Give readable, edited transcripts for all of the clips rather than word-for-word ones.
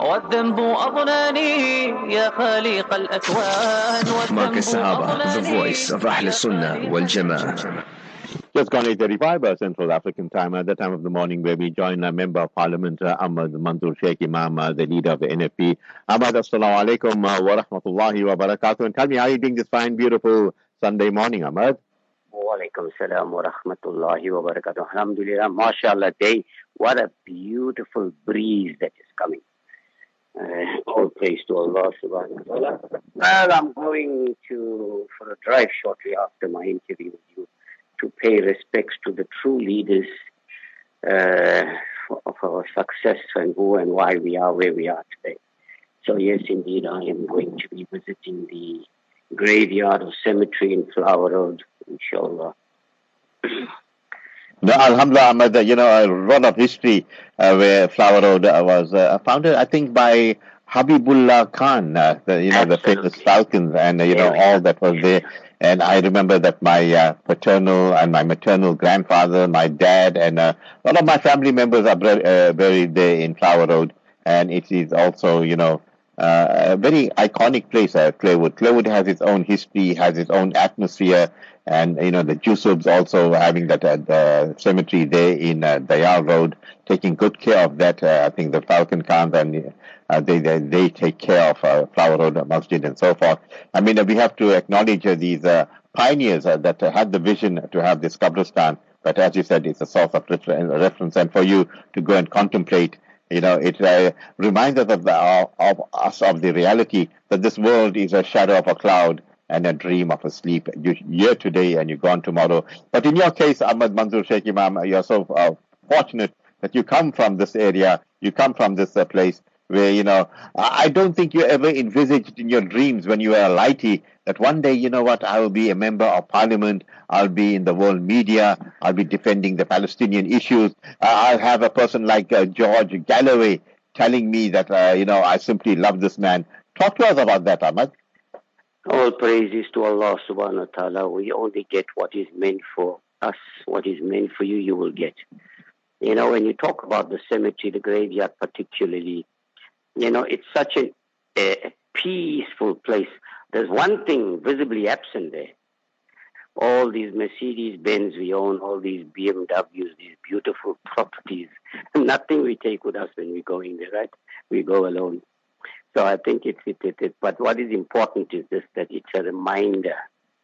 والذنب أضناني يا خالق الأكوان Marcus والذنب Sahaba, the voice of Ahl Sunnah wal Jama'ah. Just gone 8:35 Central African time, at the time of the morning, where we join a member of Parliament, Ahmad Manzoor Sheikh Imam, the leader of the NFP. Ahmad, assalamu alaikum wa rahmatullahi wa barakatuh. And tell me, how are you doing this fine, beautiful Sunday morning, Ahmad? Wa alaikum salam wa rahmatullahi wa barakatuh. Alhamdulillah, mashallah day. What a beautiful breeze that is coming. All praise to Allah subhanahu wa ta'ala. Well, I'm going for a drive shortly after my interview with you to pay respects to the true leaders of our success and who and why we are where we are today. So yes, indeed, I am going to be visiting the graveyard or cemetery in Flower Road, inshallah. No, Alhamdulillah, Ahmad, a lot of history where Flower Road was founded, I think, by Habibullah Khan, the famous Falcons, and, all that was there. And I remember that my paternal and my maternal grandfather, my dad, and a lot of my family members are buried there in Flower Road. And it is also, a very iconic place, Clairwood. Clairwood has its own history, has its own atmosphere. And, the Jusubs also having that cemetery there in Dayal Road, taking good care of that. I think the Falcon Khans and they take care of Flower Road Masjid and so forth. I mean, we have to acknowledge these pioneers that had the vision to have this Qabristan. But as you said, it's a source of reference. And for you to go and contemplate, it reminds us of the reality that this world is a shadow of a cloud and a dream of a sleep. You're here today and you're gone tomorrow. But in your case, Ahmad Manzoor Sheikh Imam, you're so fortunate that you come from this area, you come from this place where, I don't think you ever envisaged in your dreams when you were a lighty that one day, I will be a member of parliament, I'll be in the world media, I'll be defending the Palestinian issues, I'll have a person like George Galloway telling me that, I simply love this man. Talk to us about that, Ahmad. All praises to Allah subhanahu wa ta'ala. We only get what is meant for us. What is meant for you, you will get. When you talk about the cemetery, the graveyard particularly, it's such a peaceful place. There's one thing visibly absent there. All these Mercedes-Benz we own, all these BMWs, these beautiful properties, nothing we take with us when we go in there, right? We go alone. So I think it's it. But what is important is this, that it's a reminder,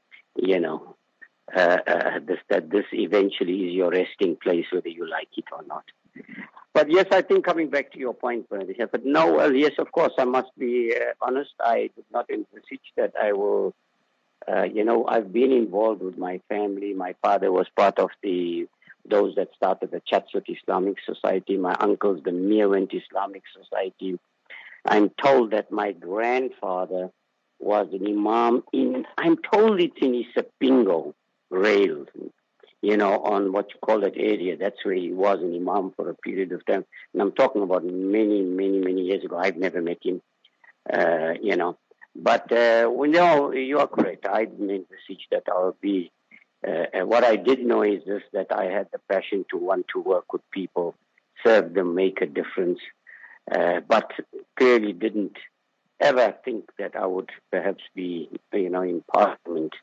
that this eventually is your resting place, whether you like it or not. But yes, I think coming back to your point, but no, well, yes, of course, I must be honest. I did not envisage that I will, I've been involved with my family. My father was part of those that started the Chatsworth Islamic Society. My uncles, the Meerwent Islamic Society. I'm told that my grandfather was an imam I'm told it's in Isipingo Rail, on what you call that area. That's where he was an imam for a period of time. And I'm talking about many, many, many years ago. I've never met him, But, you are correct. I didn't envisage that I would be. What I did know is this, that I had the passion to want to work with people, serve them, make a difference. But clearly didn't ever think that I would perhaps be, in Parliament,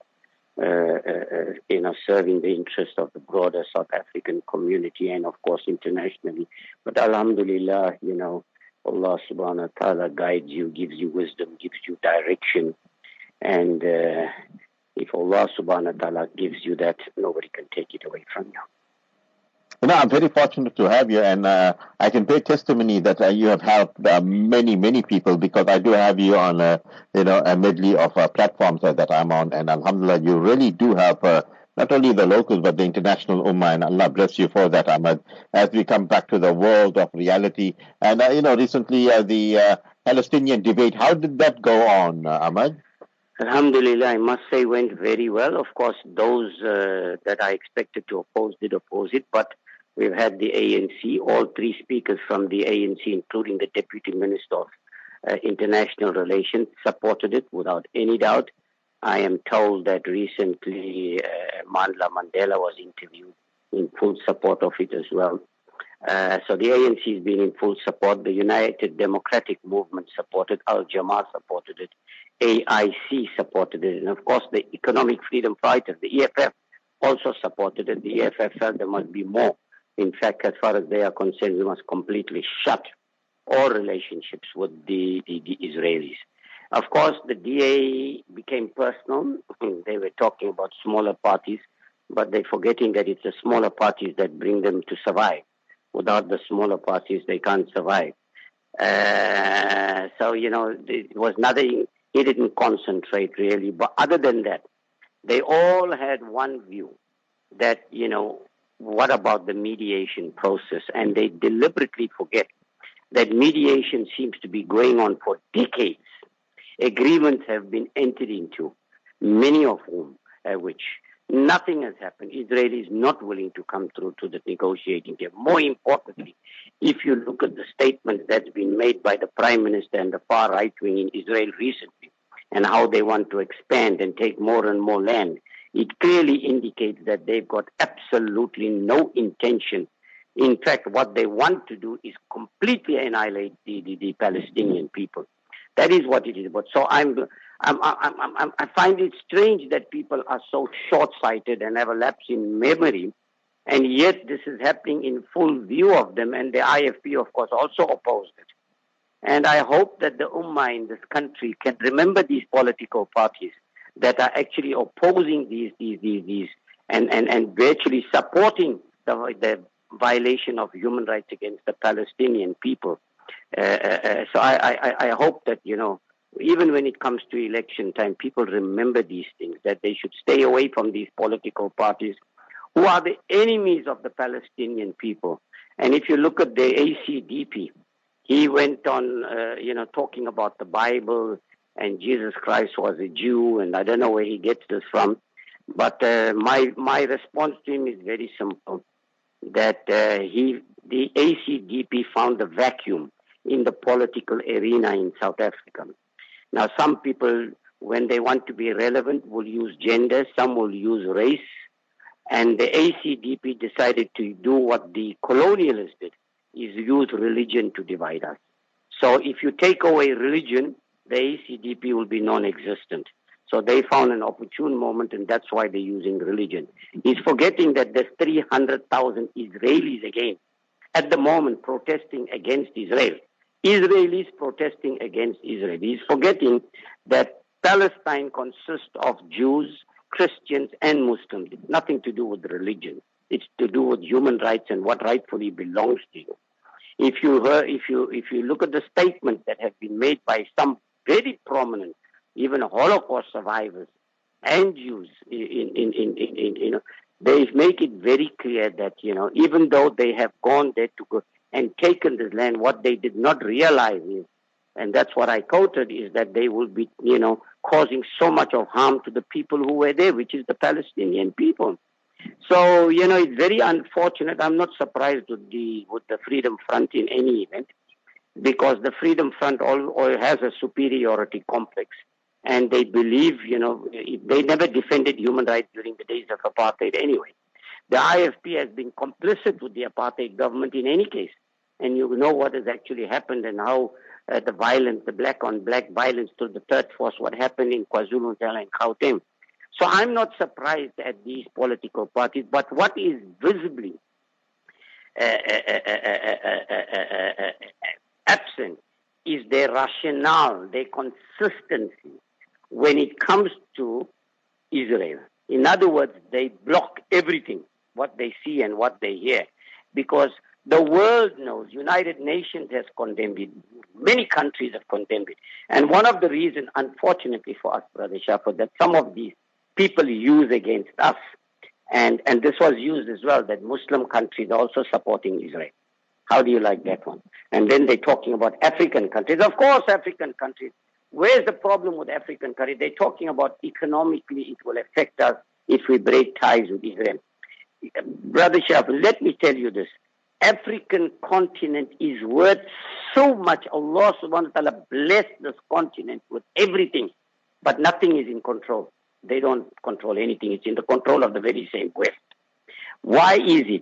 serving the interest of the broader South African community and, of course, internationally. But alhamdulillah, Allah subhanahu wa ta'ala guides you, gives you wisdom, gives you direction. And if Allah subhanahu wa ta'ala gives you that, nobody can take it away from you. I'm very fortunate to have you, and I can bear testimony that you have helped many, many people, because I do have you on a medley of platforms that I'm on, and alhamdulillah, you really do help not only the locals but the international ummah, and Allah bless you for that, Ahmad. As we come back to the world of reality, and recently the Palestinian debate, how did that go on, Ahmad? Alhamdulillah, I must say went very well. Of course, those that I expected to oppose did oppose it, but we've had the ANC, all three speakers from the ANC, including the Deputy Minister of International Relations, supported it without any doubt. I am told that recently Mandla Mandela was interviewed in full support of it as well. So the ANC has been in full support. The United Democratic Movement supported. Al-Jamaa supported it. AIC supported it. And of course, the Economic Freedom Fighters, the EFF, also supported it. The EFF felt there must be more. In fact, as far as they are concerned, we must completely shut all relationships with the Israelis. Of course, the DA became personal. They were talking about smaller parties, but they're forgetting that it's the smaller parties that bring them to survive. Without the smaller parties, they can't survive. So, it was nothing. He didn't concentrate really. But other than that, they all had one view that, what about the mediation process? And they deliberately forget that mediation seems to be going on for decades. Agreements have been entered into, many of whom, which nothing has happened. Israel is not willing to come through to the negotiating table. More importantly, if you look at the statements that's been made by the Prime Minister and the far right wing in Israel recently, and how they want to expand and take more and more land, it clearly indicates that they've got absolutely no intention. In fact, what they want to do is completely annihilate the Palestinian people. That is what it is about. So I find it strange that people are so short-sighted and have a lapse in memory, and yet this is happening in full view of them, and the IFP, of course, also opposed it. And I hope that the Ummah in this country can remember these political parties that are actually opposing these and virtually supporting the violation of human rights against the Palestinian people. So I hope that, even when it comes to election time, people remember these things, that they should stay away from these political parties who are the enemies of the Palestinian people. And if you look at the ACDP, he went on, talking about the Bible and Jesus Christ was a Jew, and I don't know where he gets this from. But my response to him is very simple, that the ACDP found a vacuum in the political arena in South Africa. Now, some people, when they want to be relevant, will use gender, some will use race, and the ACDP decided to do what the colonialists did, is use religion to divide us. So if you take away religion, the ACDP will be non-existent. So they found an opportune moment, and that's why they're using religion. He's forgetting that there's 300,000 Israelis again, at the moment, protesting against Israel. Israelis protesting against Israel. He's forgetting that Palestine consists of Jews, Christians, and Muslims. It's nothing to do with religion. It's to do with human rights and what rightfully belongs to you. If you look at the statements that have been made by some very prominent, even Holocaust survivors and Jews, they make it very clear that, even though they have gone there to go and taken this land, what they did not realize is, and that's what I quoted, is that they will be, causing so much of harm to the people who were there, which is the Palestinian people. So, it's very unfortunate. I'm not surprised with the Freedom Front in any event, because the Freedom Front all has a superiority complex. And they believe, they never defended human rights during the days of apartheid anyway. The IFP has been complicit with the apartheid government in any case. And you know what has actually happened and how the violence, the black-on-black violence to the third force, what happened in KwaZulu-Natal and Gauteng. So I'm not surprised at these political parties, but what is visibly absent is their rationale, their consistency when it comes to Israel. In other words, they block everything, what they see and what they hear, because the world knows, United Nations has condemned it, many countries have condemned it. And one of the reasons, unfortunately for us, Brother Shafat, that some of these people use against us, and this was used as well, that Muslim countries are also supporting Israel. How do you like that one? And then they're talking about African countries. Of course, African countries. Where's the problem with African countries? They're talking about economically it will affect us if we break ties with Israel. Brother Shafat, let me tell you this. African continent is worth so much. Allah subhanahu wa ta'ala blessed this continent with everything, but nothing is in control. They don't control anything. It's in the control of the very same West. Why is it?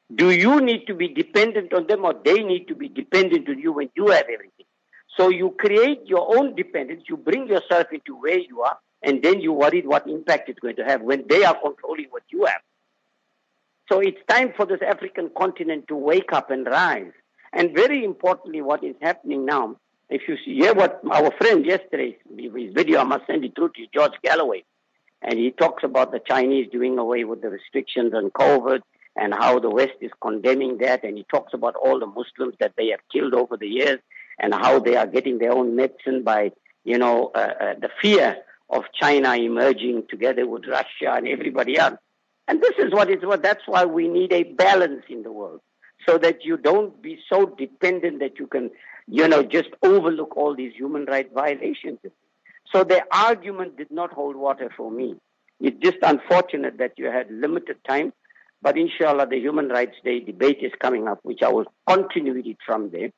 Do you need to be dependent on them, or they need to be dependent on you when you have everything? So you create your own dependence, you bring yourself into where you are, and then you worry what impact it's going to have when they are controlling what you have. So it's time for this African continent to wake up and rise. And very importantly, what is happening now, if you hear what our friend yesterday, his video, I must send it through to you, George Galloway, and he talks about the Chinese doing away with the restrictions on COVID and how the West is condemning that, and he talks about all the Muslims that they have killed over the years and how they are getting their own medicine by, the fear of China emerging together with Russia and everybody else. And this is that's why we need a balance in the world, so that you don't be so dependent that you can, just overlook all these human rights violations. So the argument did not hold water for me. It's just unfortunate that you had limited time, but inshallah the Human Rights Day debate is coming up, which I will continue it from there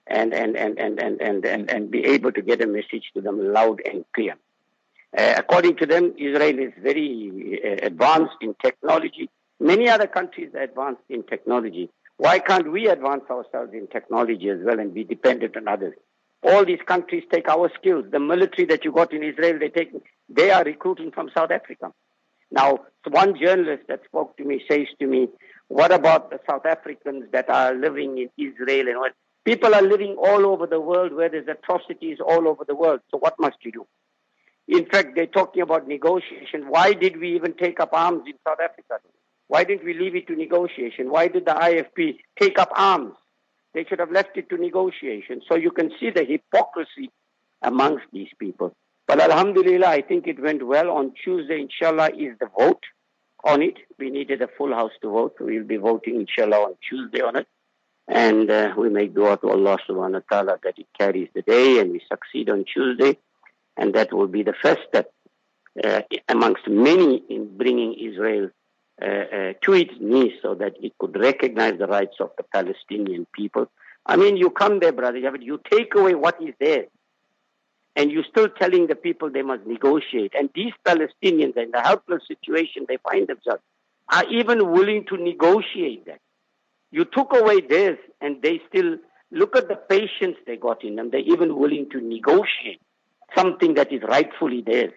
and be able to get a message to them loud and clear. According to them, Israel is very advanced in technology. Many other countries are advanced in technology. Why can't we advance ourselves in technology as well and be dependent on others? All these countries take our skills. The military that you got in Israel, they are recruiting from South Africa. Now, one journalist that spoke to me says to me, what about the South Africans that are living in Israel and what? People are living all over the world where there's atrocities all over the world. So what must you do? In fact, they're talking about negotiation. Why did we even take up arms in South Africa? Why didn't we leave it to negotiation? Why did the IFP take up arms? They should have left it to negotiation. So you can see the hypocrisy amongst these people. But alhamdulillah, I think it went well. On Tuesday, inshallah, is the vote on it. We needed a full house to vote. We'll be voting, inshallah, on Tuesday on it. And we make dua to Allah subhanahu wa ta'ala that it carries the day and we succeed on Tuesday. And that will be the first step amongst many in bringing Israel to its knees so that it could recognize the rights of the Palestinian people. I mean, you come there, brother, you take away what is there, and you're still telling the people they must negotiate. And these Palestinians, in the helpless situation they find themselves, are even willing to negotiate that. You took away theirs, and they still, look at the patience they got in them. They're even willing to negotiate something that is rightfully theirs.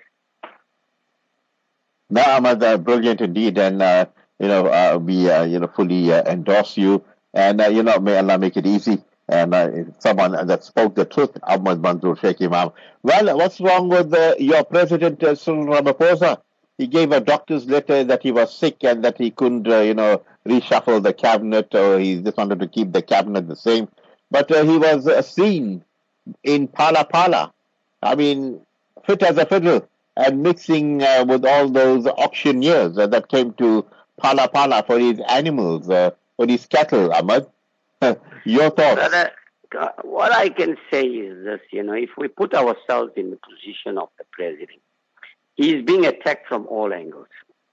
No, Ahmad, brilliant indeed, and we fully endorse you, and may Allah make it easy. And someone that spoke the truth, Ahmad Manzoor Sheikh Imam. Well, what's wrong with your president, Cyril Ramaphosa? He gave a doctor's letter that he was sick and that he couldn't, reshuffle the cabinet, or he just wanted to keep the cabinet the same. But he was seen in Pala Pala. I mean, fit as a fiddle, and mixing with all those auctioneers that came to Pala Pala for his animals, for his cattle, Ahmad. Your thoughts? Brother, what I can say is this, if we put ourselves in the position of the president, he is being attacked from all angles.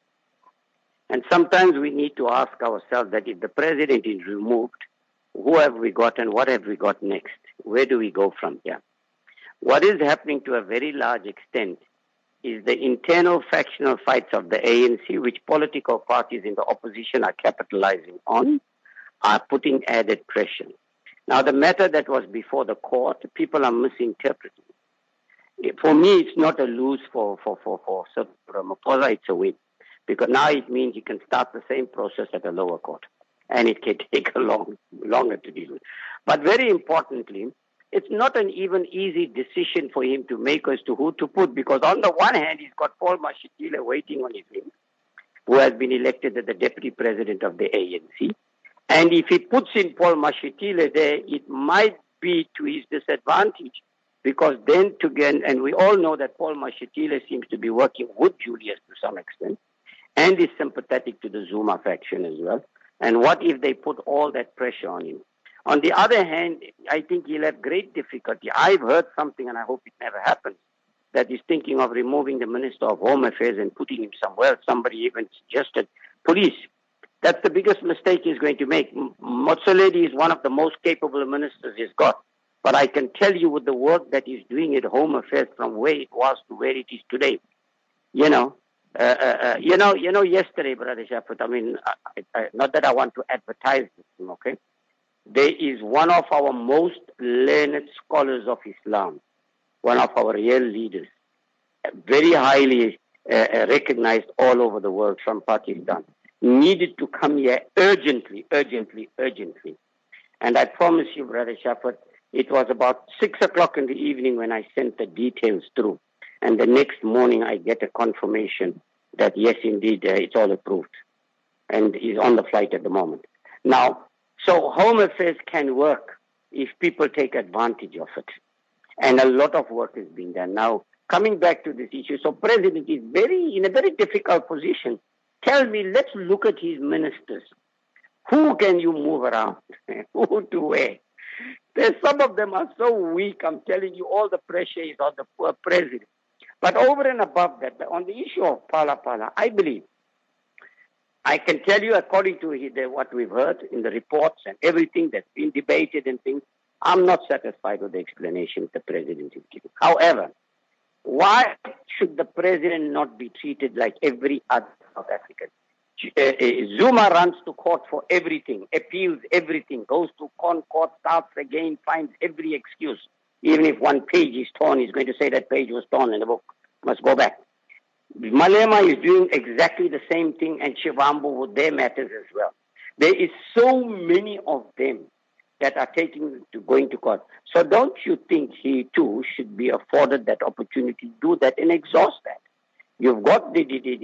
And sometimes we need to ask ourselves that if the president is removed, who have we got and what have we got next? Where do we go from here? What is happening to a very large extent is the internal factional fights of the ANC, which political parties in the opposition are capitalizing on, are putting added pressure. Now, the matter that was before the court, people are misinterpreting. For me, it's not a lose for Ramaphosa, it's a win. Because now it means you can start the same process at a lower court. And it can take longer to deal with. But very importantly, it's not an even easy decision for him to make as to who to put, because on the one hand, he's got Paul Mashatile waiting on his wing, who has been elected as the deputy president of the ANC. And if he puts in Paul Mashatile there, it might be to his disadvantage, because then again, and we all know that Paul Mashatile seems to be working with Julius to some extent, and is sympathetic to the Zuma faction as well. And what if they put all that pressure on him? On the other hand, I think he'll have great difficulty. I've heard something, and I hope it never happens, that he's thinking of removing the Minister of Home Affairs and putting him somewhere else. Somebody even suggested police. That's the biggest mistake he's going to make. Motsoaledi is one of the most capable ministers he's got. But I can tell you with the work that he's doing at Home Affairs from where it was to where it is today, Yesterday, Brother Shafat, I mean, not that I want to advertise this, okay? There is one of our most learned scholars of Islam, one of our real leaders, very highly recognized all over the world from Pakistan, needed to come here urgently. And I promise you, Brother Shafat, it was about 6 o'clock in the evening when I sent the details through. And the next morning I get a confirmation that yes, indeed, it's all approved. And he's on the flight at the moment. Now, so Home Affairs can work if people take advantage of it. And a lot of work is being done. Now, coming back to this issue, so President is in a very difficult position. Tell me, let's look at his ministers. Who can you move around? Who to where? Some of them are so weak, I'm telling you, all the pressure is on the poor president. But over and above that, on the issue of Phala, I believe, I can tell you according to what we've heard in the reports and everything that's been debated and things, I'm not satisfied with the explanation the president is giving. However, why should the president not be treated like every other South African? Zuma runs to court for everything, appeals everything, goes to court, starts again, finds every excuse. Even if one page is torn, he's going to say that page was torn in the book, must go back. Malema is doing exactly the same thing, and Shivambu with their matters as well. There is so many of them that are going to court. So don't you think he too should be afforded that opportunity to do that and exhaust that? You've got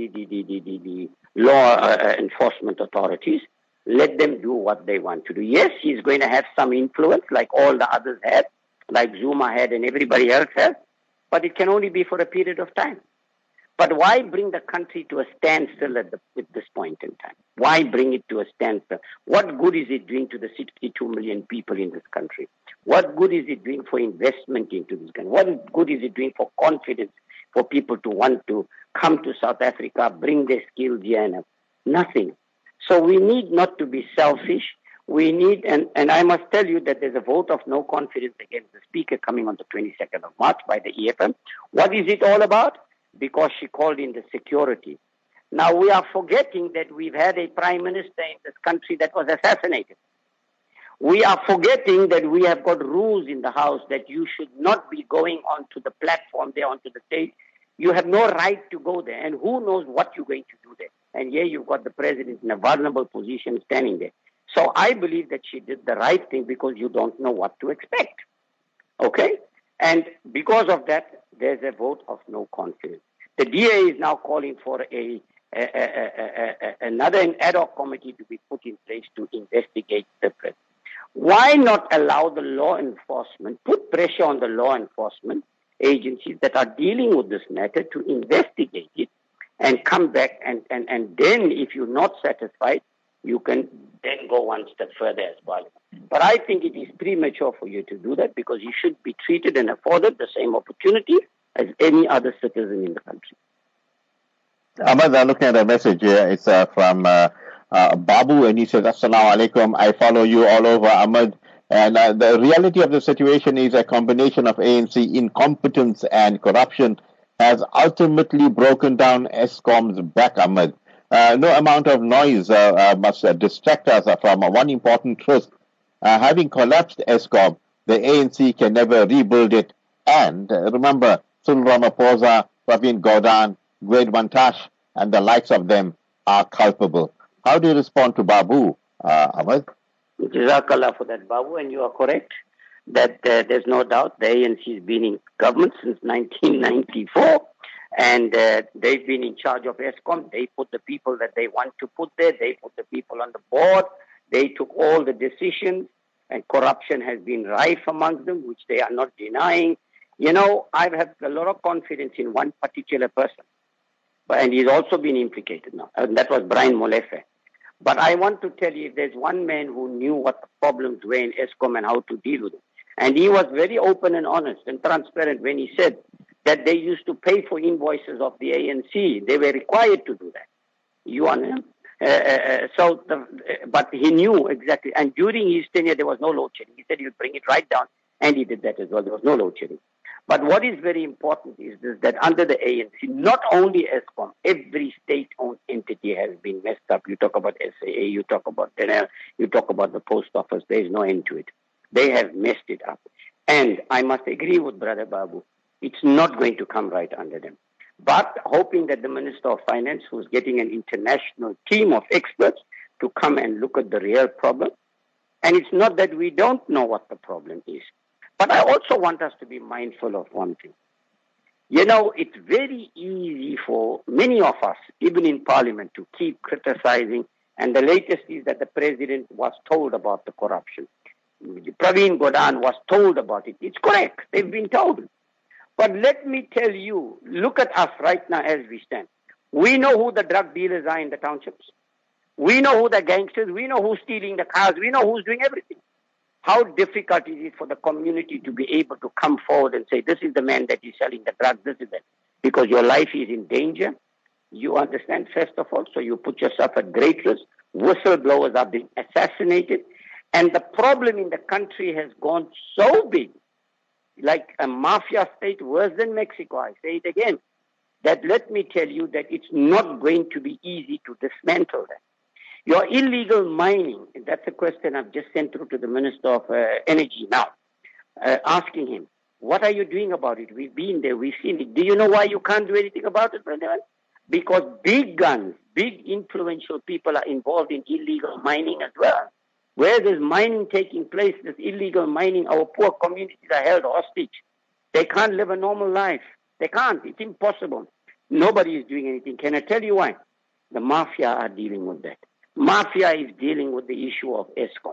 the law enforcement authorities. Let them do what they want to do. Yes, he's going to have some influence like all the others had, like Zuma had and everybody else has, but it can only be for a period of time. But why bring the country to a standstill at this point in time? Why bring it to a standstill? What good is it doing to the 62 million people in this country? What good is it doing for investment into this country? What good is it doing for confidence for people to want to come to South Africa, bring their skills here? And nothing. So we need not to be selfish. We need, and I must tell you that there's a vote of no confidence against the speaker coming on the 22nd of March by the EFM. What is it all about? Because she called in the security. Now we are forgetting that we've had a prime minister in this country that was assassinated. We are forgetting that we have got rules in the house that you should not be going onto the platform there, onto the stage. You have no right to go there, and who knows what you're going to do there. And here you've got the president in a vulnerable position standing there. So I believe that she did the right thing because you don't know what to expect. Okay? And because of that, there's a vote of no confidence. The DA is now calling for another ad hoc committee to be put in place to investigate the president. Why not allow the law enforcement, put pressure on the law enforcement agencies that are dealing with this matter to investigate it and come back and then if you're not satisfied, you can then go one step further as Parliament. But I think it is premature for you to do that because you should be treated and afforded the same opportunity as any other citizen in the country. Ahmad, I'm looking at a message here. It's from Babu, and he says, Assalamu alaikum. I follow you all over, Ahmad. And the reality of the situation is a combination of ANC incompetence and corruption has ultimately broken down Eskom's back, Ahmad. No amount of noise must distract us from one important truth. Having collapsed Eskom, the ANC can never rebuild it. And remember, Cyril Ramaphosa, Pravin Gordhan, Gwede Mantashe, and the likes of them are culpable. How do you respond to Babu, Ahmad? Jazakallah for that, Babu, and you are correct that there's no doubt the ANC has been in government since 1994. And they've been in charge of Eskom. They put the people that they want to put there. They put the people on the board. They took all the decisions. And corruption has been rife amongst them, which they are not denying. You know, I've had a lot of confidence in one particular person. And he's also been implicated now. And that was Brian Molefe. But I want to tell you, there's one man who knew what the problems were in Eskom and how to deal with it. And he was very open and honest and transparent when he said that they used to pay for invoices of the ANC. They were required to do that. You understand? But he knew exactly. And during his tenure, there was no load shedding. He said he would bring it right down. And he did that as well. There was no load shedding. But what is very important is this, that under the ANC, not only ESCOM, every state-owned entity has been messed up. You talk about SAA, you talk about Denel, you talk about the post office. There is no end to it. They have messed it up. And I must agree with Brother Babu. It's not going to come right under them. But hoping that the Minister of Finance, who's getting an international team of experts to come and look at the real problem. And it's not that we don't know what the problem is. But I also want us to be mindful of one thing. You know, it's very easy for many of us, even in Parliament, to keep criticizing. And the latest is that the President was told about the corruption. Praveen Gordhan was told about it. It's correct. They've been told. But let me tell you, look at us right now as we stand. We know who the drug dealers are in the townships. We know who the gangsters, we know who's stealing the cars, we know who's doing everything. How difficult is it for the community to be able to come forward and say, this is the man that is selling the drugs, this is it. Because your life is in danger. You understand, first of all, so you put yourself at great risk. Whistleblowers are being assassinated. And the problem in the country has gone so big, like a mafia state worse than Mexico, I say it again, that let me tell you that it's not going to be easy to dismantle that. Your illegal mining, that's a question I've just sent through to the Minister of Energy now, asking him, what are you doing about it? We've been there, we've seen it. Do you know why you can't do anything about it, brother? Because big guns, big influential people are involved in illegal mining as well. Where there's mining taking place, this illegal mining, our poor communities are held hostage. They can't live a normal life. They can't. It's impossible. Nobody is doing anything. Can I tell you why? The mafia are dealing with that. Mafia is dealing with the issue of ESCOM.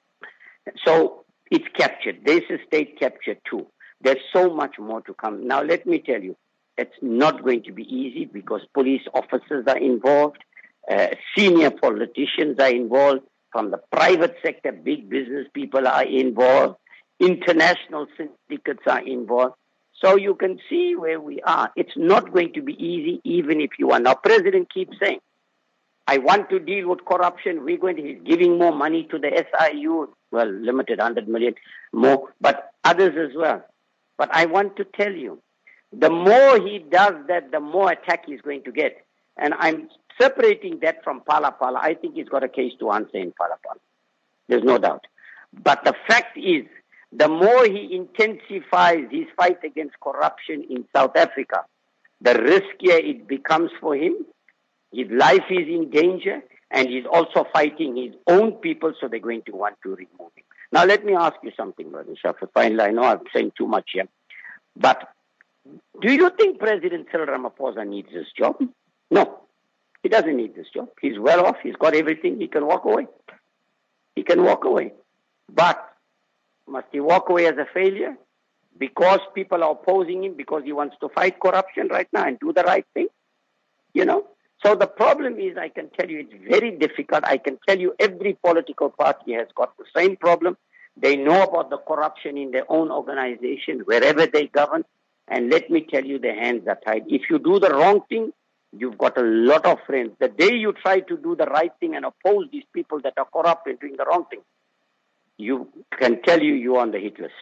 So it's captured. There's a state captured too. There's so much more to come. Now let me tell you, it's not going to be easy because police officers are involved, senior politicians are involved, from the private sector, big business people are involved, international syndicates are involved. So you can see where we are. It's not going to be easy even if you are. Now, President keeps saying, I want to deal with corruption. He's giving more money to the SIU. Well, limited 100 million more, but others as well. But I want to tell you, the more he does that, the more attack he's going to get. And I'm separating that from Phala Phala. I think he's got a case to answer in Phala Phala. There's no doubt. But the fact is, the more he intensifies his fight against corruption in South Africa, the riskier it becomes for him. His life is in danger, and he's also fighting his own people, so they're going to want to remove him. Now, let me ask you something, Brother Shafir. Finally, I know I'm saying too much here, but do you think President Cyril Ramaphosa needs this job? No, he doesn't need this job. He's well off. He's got everything. He can walk away. He can walk away. But must he walk away as a failure because people are opposing him, because he wants to fight corruption right now and do the right thing? You know? So the problem is, I can tell you, it's very difficult. I can tell you every political party has got the same problem. They know about the corruption in their own organization, wherever they govern. And let me tell you, their hands are tied. If you do the wrong thing, you've got a lot of friends. The day you try to do the right thing and oppose these people that are corrupt and doing the wrong thing, you can tell you're on the hit list.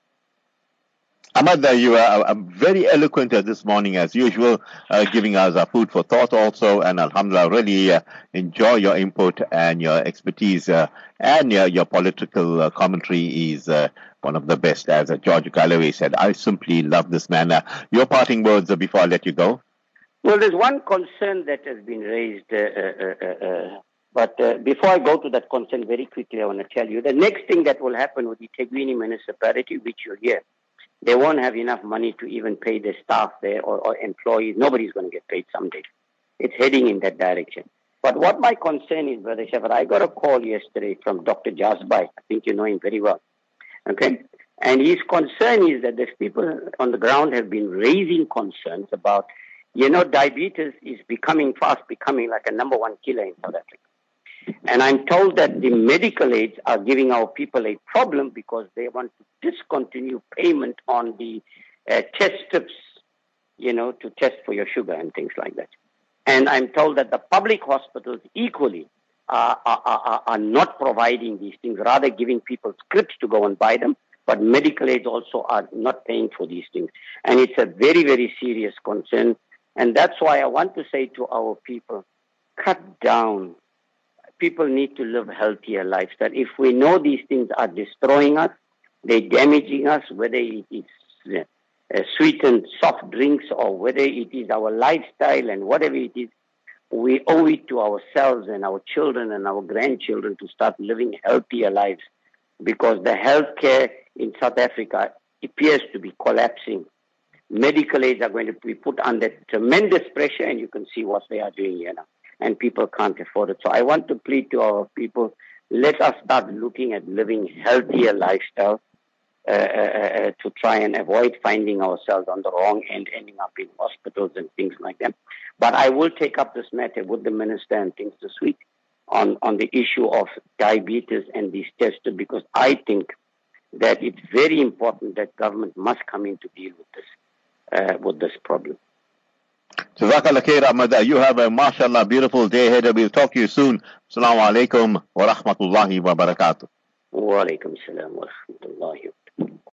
Ahmad, you are very eloquent this morning, as usual, giving us our food for thought also. And Alhamdulillah, really enjoy your input and your expertise. And your political commentary is one of the best. As George Galloway said, I simply love this man. Your parting words before I let you go. Well, there's one concern that has been raised. But before I go to that concern, very quickly, I want to tell you the next thing that will happen with the Teguini municipality, which you'll hear. They won't have enough money to even pay their staff there or employees. Nobody's going to get paid someday. It's heading in that direction. But what my concern is, Brother Shafir, I got a call yesterday from Dr. Jazbai. I think you know him very well. Okay? And his concern is that the people on the ground have been raising concerns about, diabetes is fast becoming like a number one killer in South Africa. And I'm told that the medical aids are giving our people a problem because they want to discontinue payment on the test strips, to test for your sugar and things like that. And I'm told that the public hospitals equally are not providing these things, rather giving people scripts to go and buy them. but medical aids also are not paying for these things. And it's a very, very serious concern. And that's why I want to say to our people, cut down. People need to live healthier lives. That if we know these things are destroying us, they're damaging us, whether it is sweetened soft drinks or whether it is our lifestyle and whatever it is, we owe it to ourselves and our children and our grandchildren to start living healthier lives, because the healthcare in South Africa appears to be collapsing. Medical aids are going to be put under tremendous pressure, and you can see what they are doing here now, and people can't afford it. So I want to plead to our people, let us start looking at living healthier lifestyle to try and avoid finding ourselves on the wrong end, ending up in hospitals and things like that. But I will take up this matter with the minister and things this week on the issue of diabetes and these tests, because I think that it's very important that government must come in to deal with this problem. Jazakallah khair, Ahmad. You have a mashallah beautiful day ahead. We'll talk to you soon. Assalamu alaikum wa rahmatullahi wa barakatuh. Wa alaikum salam wa rahmatullahi wa barakatuh.